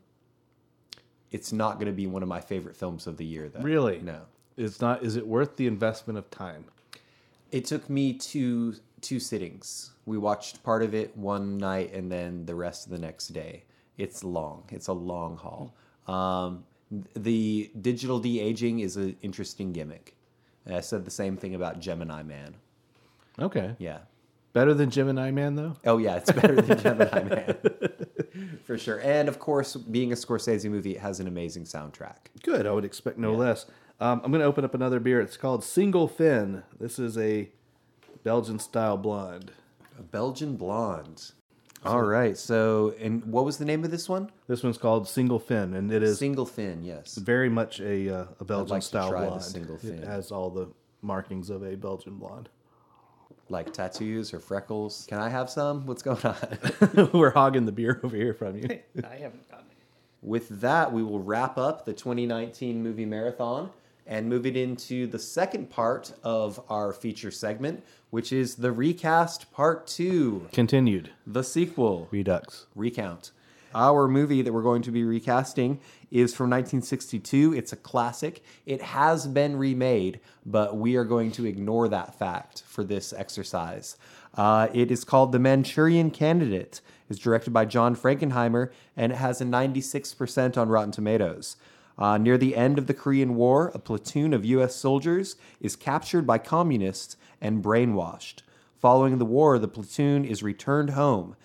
it's not going to be one of my favorite films of the year, though. Really? No. It's not. Is it worth the investment of time? It took me two two sittings. We watched part of it one night and then the rest of the next day. It's long. It's a long haul. Um, the digital de-aging is an interesting gimmick. And I said the same thing about Gemini Man. Okay. Yeah. Better than Gemini Man, though? Oh, yeah, it's better than Gemini Man. For sure. And, of course, being a Scorsese movie, it has an amazing soundtrack. Good. I would expect no less. Um, I'm going to open up another beer. It's called Single Fin. This is a Belgian-style blonde. A Belgian blonde. All right. So, and what was the name of this one? This one's called Single Fin, and it is Single Fin, yes. very much a, uh, a Belgian-style try the blonde. Single Fin. It has all the markings of a Belgian blonde. Like tattoos or freckles. Can I have some? What's going on? We're hogging the beer over here from you. I haven't gotten it. With that, we will wrap up the twenty nineteen movie marathon and move it into the second part of our feature segment, which is the recast part two. Continued. The sequel. Redux. Recount. Our movie that we're going to be recasting is from nineteen sixty-two. It's a classic. It has been remade, but we are going to ignore that fact for this exercise. Uh, it is called The Manchurian Candidate. It's directed by John Frankenheimer, and it has a ninety-six percent on Rotten Tomatoes. Uh, near the end of the Korean War, a platoon of U S soldiers is captured by communists and brainwashed. Following the war, the platoon is returned home,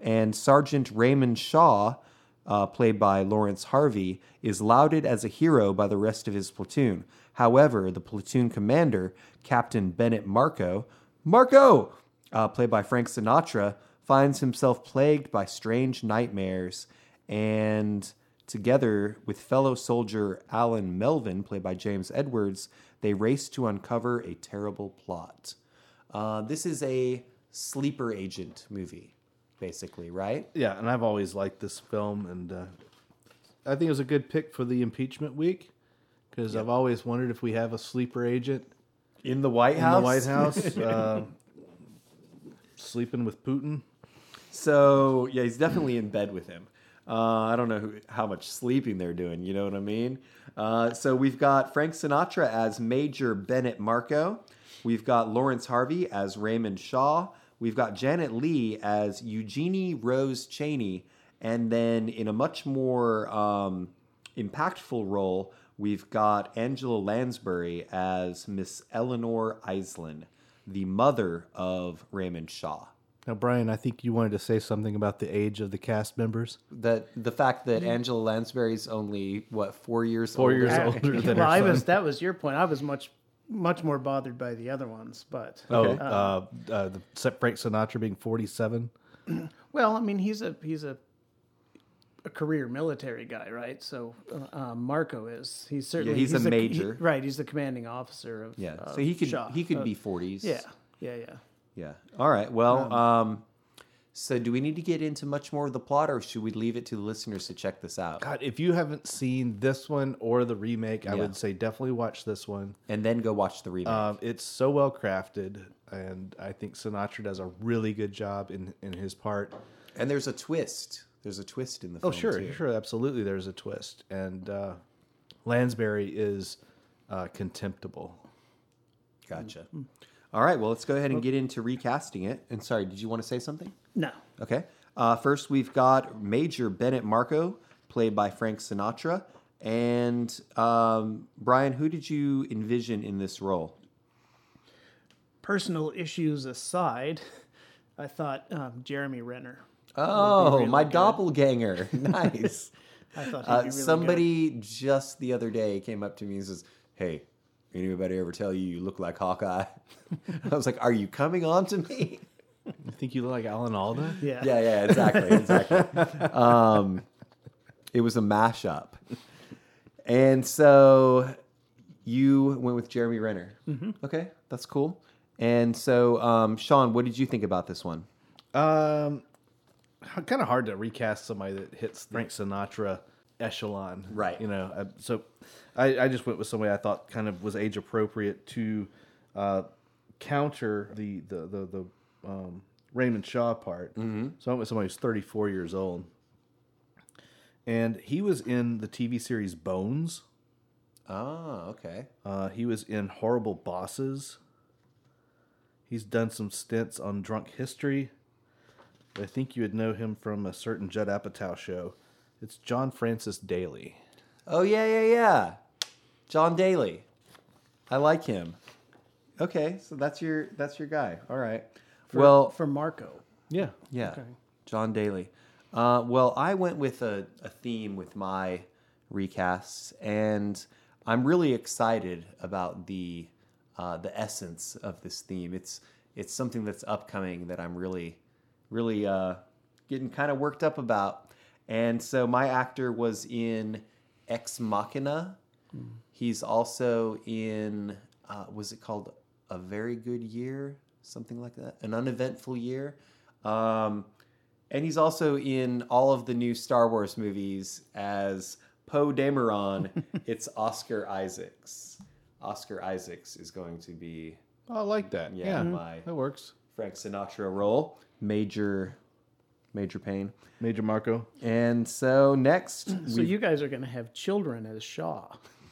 And Sergeant Raymond Shaw, uh, played by Lawrence Harvey, is lauded as a hero by the rest of his platoon. However, the platoon commander, Captain Bennett Marco, Marco, uh, played by Frank Sinatra, finds himself plagued by strange nightmares, and together with fellow soldier Alan Melvin, played by James Edwards, they race to uncover a terrible plot. Uh, this is a sleeper agent movie, basically, right? Yeah, and I've always liked this film, and uh, I think it was a good pick for the impeachment week, because yep. I've always wondered if we have a sleeper agent in the White House. In the White House, uh, sleeping with Putin. So yeah, he's definitely in bed with him. Uh, I don't know who, how much sleeping they're doing. You know what I mean? Uh, so we've got Frank Sinatra as Major Bennett Marco. We've got Lawrence Harvey as Raymond Shaw. We've got Janet Leigh as Eugenie Rose Cheney. And then in a much more um, impactful role, we've got Angela Lansbury as Miss Eleanor Iselin, the mother of Raymond Shaw. Now, Brian, I think you wanted to say something about the age of the cast members. That the fact that Angela Lansbury's only what four years four older? years older than well, her I son. was that was your point. I was much much more bothered by the other ones, but oh, um, uh, uh, the Frank Sinatra being forty-seven. Well, I mean, he's a he's a a career military guy, right? So uh, um, Marco is he's certainly yeah, he's, he's a major, he, right? He's the commanding officer of yeah. Of so he could Shaw. he could uh, be forties. Yeah, yeah, yeah. Yeah. All right. Well, Um, um, so do we need to get into much more of the plot, or should we leave it to the listeners to check this out? God, if you haven't seen this one or the remake, I Yeah. would say definitely watch this one. And then go watch the remake. Um, it's so well crafted, and I think Sinatra does a really good job in, in his part. And there's a twist. There's a twist in the Oh, film, sure, too. sure, absolutely there's a twist. And uh, Lansbury is uh, contemptible. Gotcha. Mm-hmm. All right, well, let's go ahead and get into recasting it. And sorry, did you want to say something? No. Okay. Uh, first, we've got Major Bennett Marco, played by Frank Sinatra. And um, Brian, who did you envision in this role? Personal issues aside, I thought um, Jeremy Renner. Oh, really my good. doppelganger. Nice. I thought he'd uh, be really somebody just the other day came up to me and says, "Hey, anybody ever tell you you look like Hawkeye?" I was like, "Are you coming on to me?" You think you look like Alan Alda? Yeah. Yeah, yeah, exactly, exactly. um, it was a mashup. And so you went with Jeremy Renner. Mm-hmm. Okay, that's cool. And so, um, Sean, what did you think about this one? Um, kind of hard to recast somebody that hits Frank Sinatra echelon, Right. You know, I, so I, I just went with somebody I thought kind of was age appropriate to uh, counter the the the, the um, Raymond Shaw part. Mm-hmm. So I went with somebody who's thirty-four years old, and he was in the T V series Bones. Oh, okay. Uh, he was in Horrible Bosses. He's done some stints on Drunk History. I think you would know him from a certain Judd Apatow show. It's John Francis Daly. Oh, yeah, yeah, yeah. John Daly. I like him. Okay, so that's your that's your guy. All right. For, well, for Marco. Yeah. Yeah. Okay. John Daly. Uh, well, I went with a, a theme with my recasts, and I'm really excited about the uh, the essence of this theme. It's it's something that's upcoming that I'm really really uh, getting kind of worked up about. And so my actor was in Ex Machina. Mm. He's also in uh, was it called A Very Good Year? Something like that. An Uneventful Year. Um, and he's also in all of the new Star Wars movies as Poe Dameron. It's Oscar Isaacs. Oscar Isaacs is going to be... Oh, I like that. Yeah, Yeah, my that works. Frank Sinatra role. Major, Major Payne. Major Marco. And so next... So we've- you guys are going to have children as Shaw.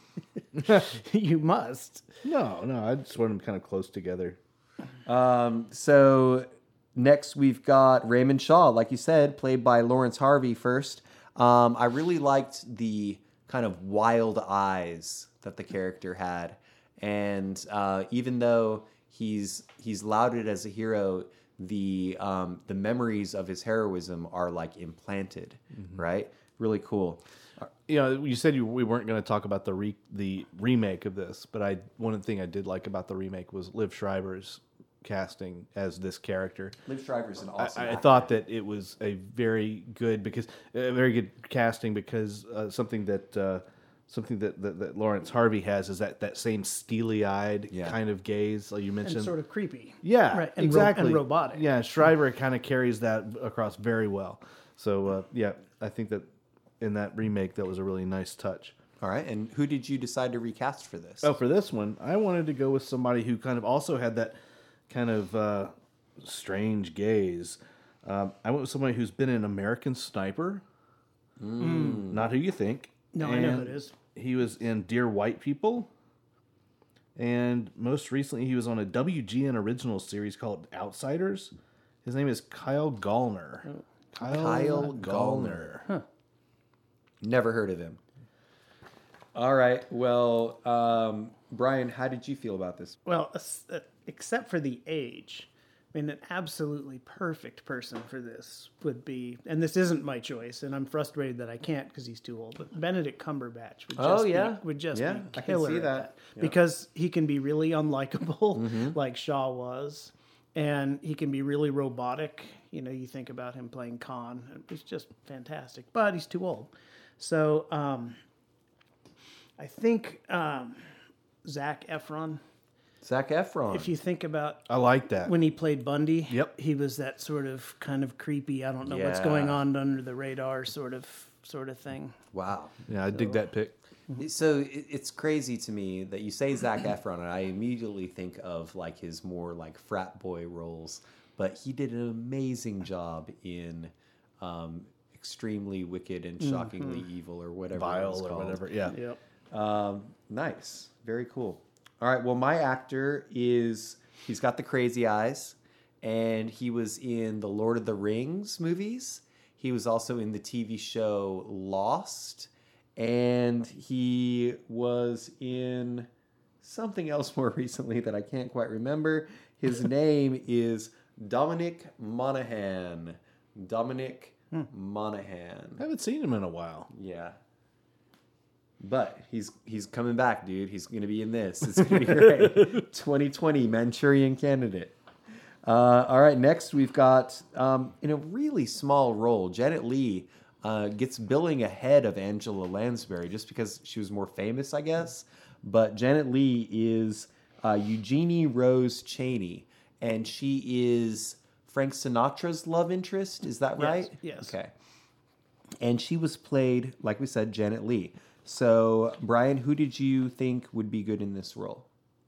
You must. No, no, I just want them kind of close together. Um, so next we've got Raymond Shaw, like you said, played by Lawrence Harvey first. Um, I really liked the kind of wild eyes that the character had. And uh, even though he's he's lauded as a hero, the um, the memories of his heroism are like implanted, right? Really cool. You know, you said you, we weren't going to talk about the re, the remake of this, but I one thing I did like about the remake was Liv Schreiber's casting as this character. Liv Schreiber's an awesome I, I actor. thought that it was a very good because a very good casting because uh, something that uh, something that, that, that Lawrence Harvey has is that, that same steely-eyed Yeah. kind of gaze, like you mentioned, And sort of creepy. yeah, Right. And ro- exactly, and robotic. Yeah, Schreiber kind of carries that across very well. So uh, yeah, I think that in that remake that was a really nice touch. All right, and who did you decide to recast for this? Oh, for this one, I wanted to go with somebody who kind of also had that kind of uh, strange gaze. Um, I went with somebody who's been in American Sniper. Mm. Not who you think. No, I know who And it is. He was in Dear White People. And most recently, he was on a W G N original series called Outsiders. His name is Kyle Gallner. Kyle, Kyle Gallner. Huh. Never heard of him. All right. Well, um, Brian, how did you feel about this? Well, es- uh, except for the age, I mean, an absolutely perfect person for this would be, and this isn't my choice, and I'm frustrated that I can't because he's too old. But Benedict Cumberbatch would just Oh, be, yeah. would just Yeah, be I can killer see at that. Yeah. because he can be really unlikable, Mhm. like Shaw was, and he can be really robotic. You know, you think about him playing Khan; it's just fantastic. But he's too old, so um, I think um, Zac Efron. Zac Efron. If you think about, I like that. when he played Bundy. Yep. He was that sort of kind of creepy. I don't know what's going Yeah. on under the radar sort of sort of thing. Wow. Yeah, I dig that pick. So it, it's crazy to me that you say Zac Efron, and I immediately think of like his more like frat boy roles, but he did an amazing job in um, Extremely Wicked and Shockingly Mhm. Evil or whatever Vile it was or called. whatever, yeah. Yep. Um, nice. Very cool. All right. Well, my actor is, he's got the crazy eyes, and he was in the Lord of the Rings movies. He was also in the T V show Lost, and he was in something else more recently that I can't quite remember. His name is Dominic Monaghan. Dominic Monaghan. I haven't seen him in a while. Yeah. But he's he's coming back, dude. He's going to be in this. It's going to be great. twenty twenty Manchurian Candidate. Uh, all right, next we've got, um, in a really small role, Janet Leigh uh, gets billing ahead of Angela Lansbury just because she was more famous, I guess. But Janet Leigh is uh, Eugenie Rose Cheney, and she is Frank Sinatra's love interest. Is that Yes, right? yes. Okay. And she was played, like we said, Janet Leigh. So, Brian, who did you think would be good in this role?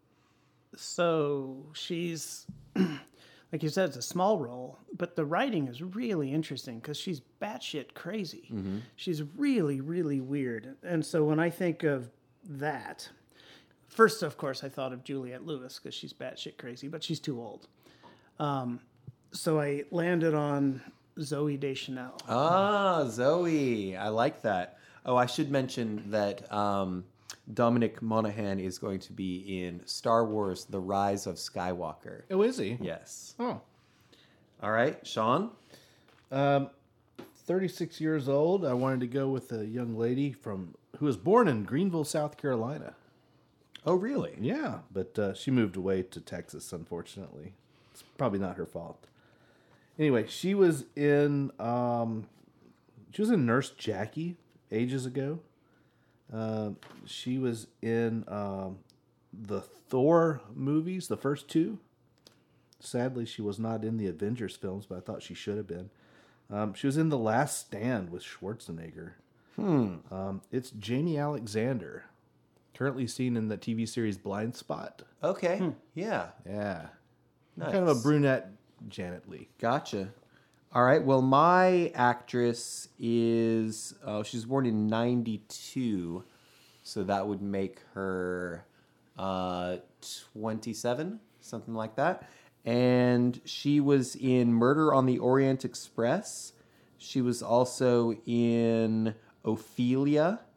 So she's, like you said, it's a small role, but the writing is really interesting because she's batshit crazy. Mm-hmm. She's really, really weird. And so when I think of that, first, of course, I thought of Juliette Lewis because she's batshit crazy, but she's too old. Um, so I landed on Zoe Deschanel. Ah, Zoe. I like that. Oh, I should mention that um, Dominic Monaghan is going to be in Star Wars The Rise of Skywalker. Oh, is he? Yes. Oh. All right, Sean? Um, thirty-six years old. I wanted to go with a young lady from who was born in Greenville, South Carolina. Oh, really? Yeah, but uh, she moved away to Texas, unfortunately. It's probably not her fault. Anyway, she was in um, she was in Nurse Jackie ages ago. Uh, she was in um, the Thor movies, the first two. Sadly, she was not in the Avengers films, but I thought she should have been. Um, she was in The Last Stand with Schwarzenegger. Hmm. Um, it's Jamie Alexander, currently seen in the T V series Blind Spot. Okay. Yeah. Yeah. Nice. Kind of a brunette Janet Leigh. Gotcha. All right. Well, my actress is, oh, she was born in ninety-two. So that would make her uh, twenty-seven, something like that. And she was in Murder on the Orient Express. She was also in Ophelia.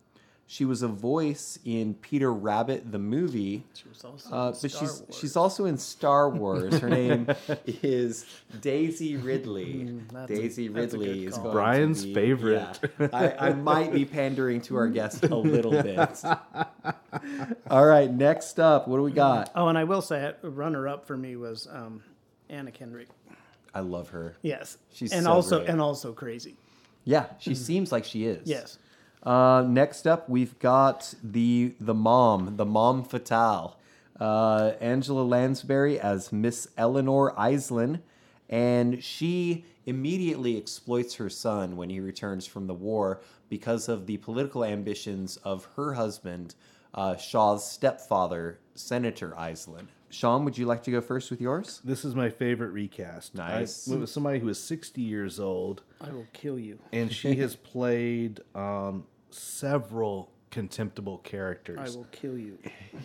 She was a voice in Peter Rabbit the movie. She was also uh, in but Star she's Wars. she's also in Star Wars. Her name is Daisy Ridley. Mm, that's a- Daisy that's a good Ridley is call. going Brian's to be, favorite. Yeah, I, I might be pandering to our guest a little bit. All right, next up, what do we got? Oh, and I will say, a runner-up for me was um, Anna Kendrick. I love her. Yes, She's and so also great. and also crazy. Yeah, she seems like she is. Yes. Uh, next up, we've got the the mom, the mom fatale, uh, Angela Lansbury as Miss Eleanor Iselin, and she immediately exploits her son when he returns from the war because of the political ambitions of her husband, uh, Shaw's stepfather, Senator Iselin. Sean, would you like to go first with yours? This is my favorite recast. Nice. I, it was somebody who was sixty years old. I will kill you. And she has played um, several contemptible characters. I will kill you.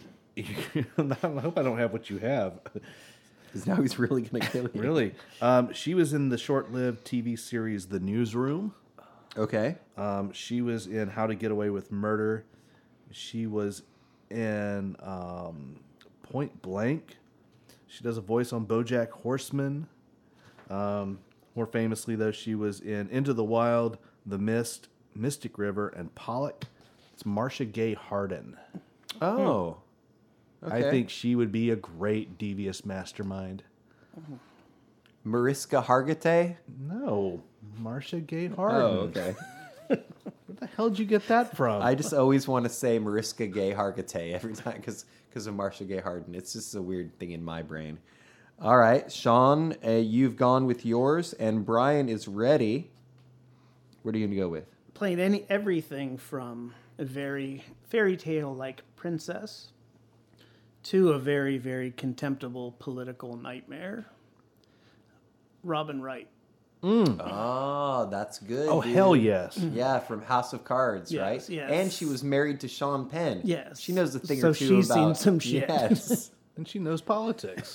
I hope I don't have what you have. Because now he's really going to kill you. Really? Um, she was in the short-lived T V series The Newsroom. Okay. Um, she was in How to Get Away with Murder. She was in um, Point Blank. She does a voice on BoJack Horseman. Um, more famously, though, she was in Into the Wild, The Mist, Mystic River, and Pollock. It's Marcia Gay Harden. Oh. I Okay. think she would be a great devious mastermind. Mariska Hargitay? No, Marcia Gay Harden. Oh, okay. Where the hell did you get that from? I just always want to say Mariska Gay Hargitay every time because because of Marcia Gay Harden. It's just a weird thing in my brain. All right, Sean, uh, you've gone with yours, and Brian is ready. What are you going to go with? Played any everything from a very fairy tale like princess to a very very contemptible political nightmare. Robin Wright. Oh, that's good. Oh, dude. hell yes. Yeah, from House of Cards, Yes, right? yes. And she was married to Sean Penn. Yes. She knows a thing So or two she's about... seen some shit. Yes. And she knows politics.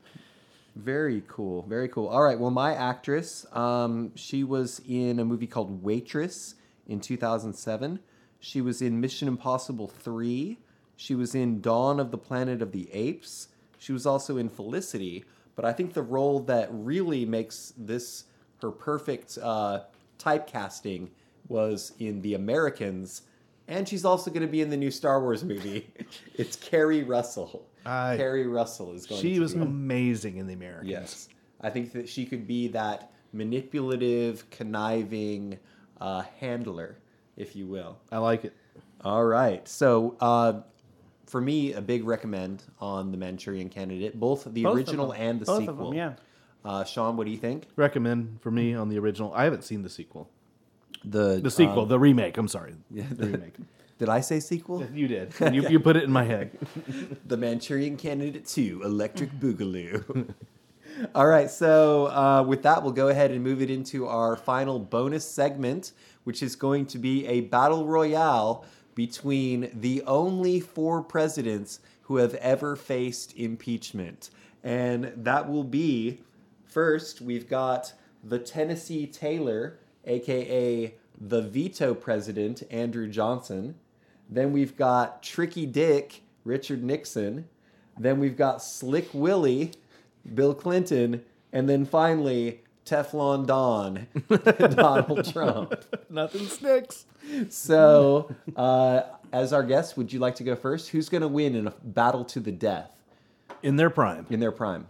Very cool. Very cool. All right. Well, my actress, um, she was in a movie called Waitress in two thousand seven. She was in Mission Impossible three. She was in Dawn of the Planet of the Apes. She was also in Felicity. But I think the role that really makes this her perfect uh, typecasting was in The Americans. And she's also going to be in the new Star Wars movie. It's Carrie Russell. I- Carrie Russell is going to She was be. amazing in The Americans. Yes. I think that she could be that manipulative, conniving uh, handler, if you will. I like it. All right. So, uh, for me, a big recommend on The Manchurian Candidate, both the Both of original them. and the Both of sequel. them, yeah. Uh, Sean, what do you think? Recommend for me on the original. I haven't seen the sequel. The The sequel, um, the remake. I'm sorry. yeah, The remake. Did I say sequel? You did. You, you put it in my head. The Manchurian Candidate two, Electric Boogaloo. All right, so uh, with that, we'll go ahead and move it into our final bonus segment, which is going to be a battle royale between the only four presidents who have ever faced impeachment. And that will be, first, we've got the Tennessee Taylor, a k a the veto president, Andrew Johnson. Then we've got Tricky Dick, Richard Nixon. Then we've got Slick Willie, Bill Clinton. And then finally, Teflon Don, Donald Trump. Nothing sticks. So, uh, as our guest, would you like to go first? Who's going to win in a battle to the death? In their prime. In their prime.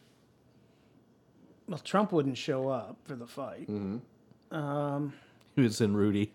Well, Trump wouldn't show up for the fight. Mm-hmm. Um, He was in Rudy.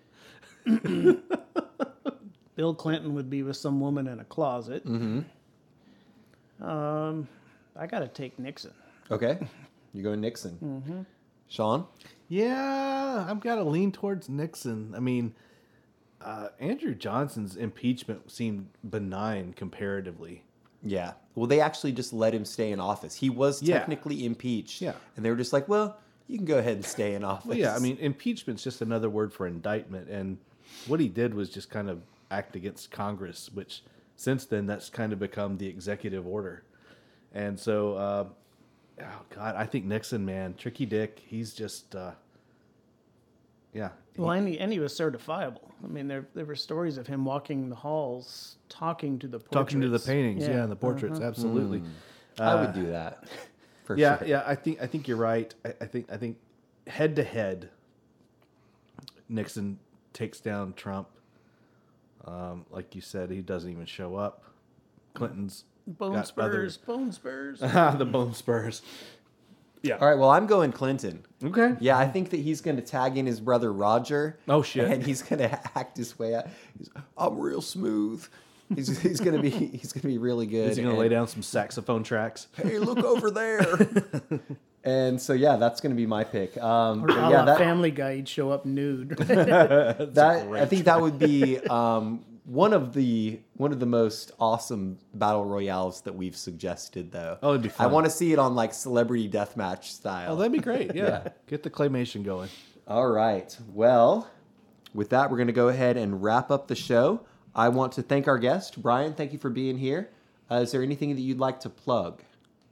Bill Clinton would be with some woman in a closet. Mm-hmm. Um, I got to take Nixon. Okay. You're going Nixon. Mm-hmm. Sean? Yeah, I've got to lean towards Nixon. I mean, uh, Andrew Johnson's impeachment seemed benign comparatively. Yeah. Well, they actually just let him stay in office. He was Yeah. technically impeached. Yeah. And they were just like, well, you can go ahead and stay in office. Well, yeah, I mean, impeachment's just another word for indictment, and what he did was just kind of act against Congress, which since then that's kind of become the executive order. And so, uh, oh God, I think Nixon, man, Tricky Dick, he's just, uh, Yeah. Well, and he, and he was certifiable. I mean, there there were stories of him walking the halls, talking to the portraits. Talking to the paintings, yeah, and the portraits, uh-huh. absolutely. Mm. I would do that. For yeah, sure. yeah. I think I think you're right. I, I think I think head to head, Nixon takes down Trump. Um, like you said, he doesn't even show up. Clinton's Bone got spurs, bone spurs. other- the bone spurs. Yeah. All right. Well, I'm going Clinton. Okay. Yeah, I think that he's going to tag in his brother Roger. Oh, shit. And he's going to act his way out. He's, I'm real smooth. He's, he's going to be he's going to be really good. Is he going to and, lay down some saxophone tracks? Hey, look over there. And so yeah, that's going to be my pick. Um, Or but a yeah, la that, Family Guy, he'd show up nude. that I think that would be um, one of the one of the most awesome battle royales that we've suggested, though. Oh, it'd be fun. I want to see it on like Celebrity Deathmatch style. Oh, that'd be great. Yeah. Yeah. Get the claymation going. All right. Well, with that, we're going to go ahead and wrap up the show. I want to thank our guest, Brian. Thank you for being here. Uh, is there anything that you'd like to plug?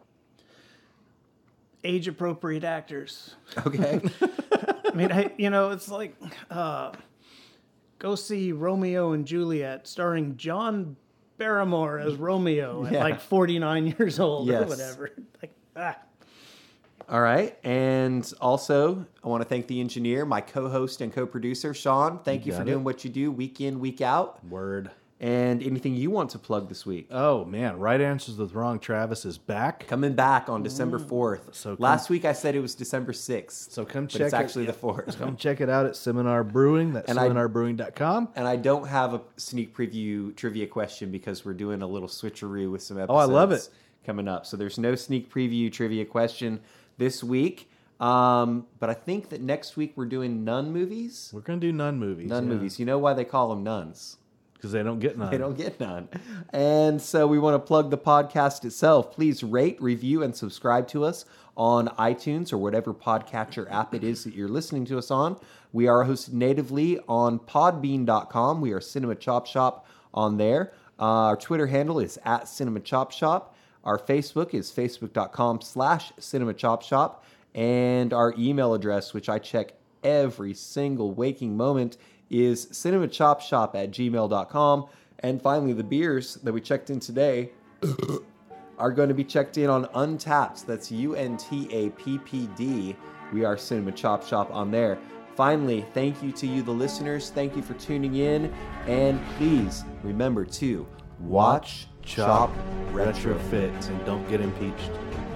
Age appropriate actors. Okay. I mean, I, you know, it's like uh, go see Romeo and Juliet, starring John Barrymore as Romeo at Yeah. like forty-nine years old or Yes. whatever. Like, ah. All right. And also, I want to thank the engineer, my co-host and co-producer, Sean. Thank you, You for got it. doing what you do week in, week out. Word. And anything you want to plug this week? Oh, man. Right Answers with Wrong Travis is back. Coming back on December fourth. So come- Last week I said it was December sixth. So come but check it's it. actually the Yeah. fourth. Come check it out at Seminar Brewing. That's And I- seminar brewing dot com. And I don't have a sneak preview trivia question because we're doing a little switcheroo with some episodes Oh, I love it. coming up. So there's no sneak preview trivia question this week. Um, but I think that next week we're doing nun movies. We're going to do nun movies. Nun yeah. movies. You know why they call them nuns? Because they don't get none. They don't get none. And so we want to plug the podcast itself. Please rate, review, and subscribe to us on iTunes or whatever podcatcher app it is that you're listening to us on. We are hosted natively on podbean dot com. We are Cinema Chop Shop on there. Uh, our Twitter handle is at Cinema Chop Shop. Our Facebook is facebook dot com slash Cinema Chop Shop. And our email address, which I check every single waking moment, is cinemachopshop at gmail dot com. And finally, the beers that we checked in today are going to be checked in on Untapped. That's U N T A P P D. We are Cinema Chop Shop on there. Finally, thank you to you, the listeners. Thank you for tuning in. And please remember to watch, chop, retrofit. And don't get impeached.